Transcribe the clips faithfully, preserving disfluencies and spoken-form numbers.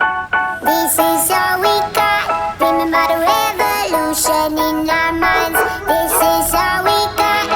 This is all we got. Remember the revolution in our minds. This is all we got.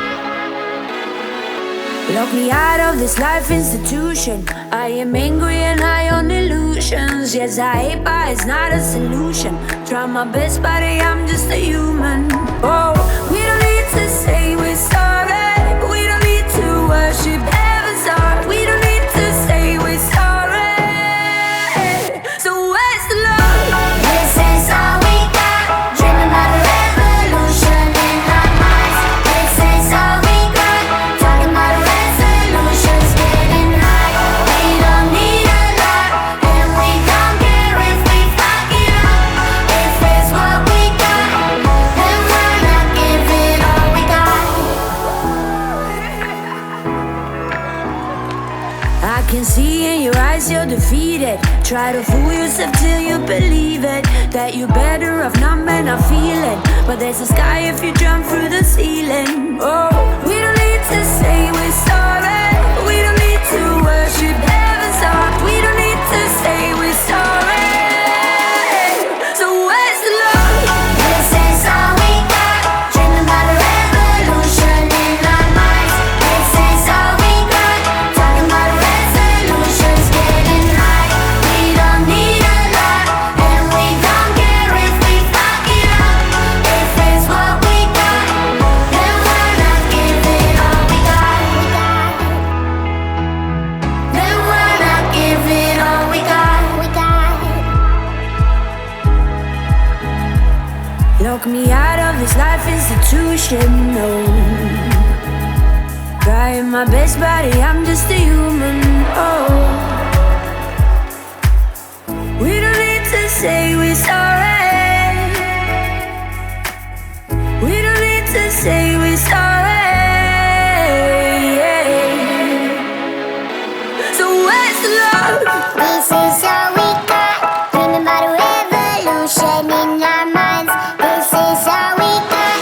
Lock me out of this life institution. I am angry and high on illusions. Yes, I hate, but it's not a solution. Try my best, but I'm just a human. Oh, we don't need to say we're sorry. We don't need to worship heaven's heart. We don't need to say we're sorry. So where's the love? This is all we got. Dreaming about a revolution in our minds. This is all we got. Talking about resolutions, getting high. We don't need a lot, and we don't care if we fuck it up. If it's what we got, then why not give it all we got? I can see in your eyes you're defeated. Try to fool yourself till you believe it. That you're better off not men are feeling. But there's a sky if you jump through the ceiling. Oh, we don't need to say we're sorry. We don't need to worship heaven's heart. We don't need to say we're sorry. So where's the love? This is all we got. Dreaming about a revolution in our minds. This is all we got. Talking about resolutions, getting high. We don't need a lot, and we don't care if we fuck it up. If it's what we got, then why not give it all we got? Then why not give it all we got? We got. Lock me out of this life institution, no. Trying my best, buddy, I'm just a human, oh. We don't need to say we're sorry. We don't need to say we're sorry. So where's the love? This is all we got. Dreaming about a revolution in our minds. This is all we got.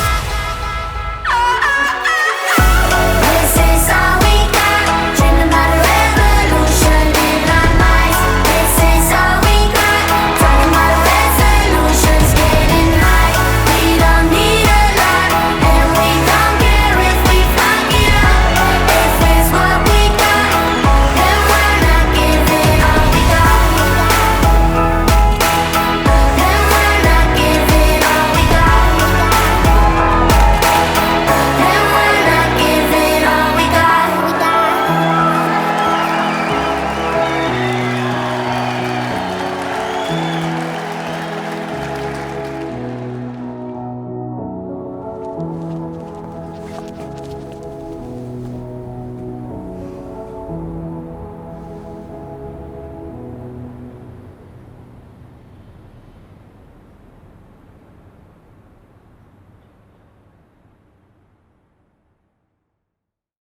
This is all we got. Dreaming about a revolution in our minds. This is all we got. Talking about resolutions, getting high. We don't need a lot, and we don't care if we fuck it up. If it's what we got, then why not give it all we got? Then why not give it all we got? Then why not give it all we got? We got.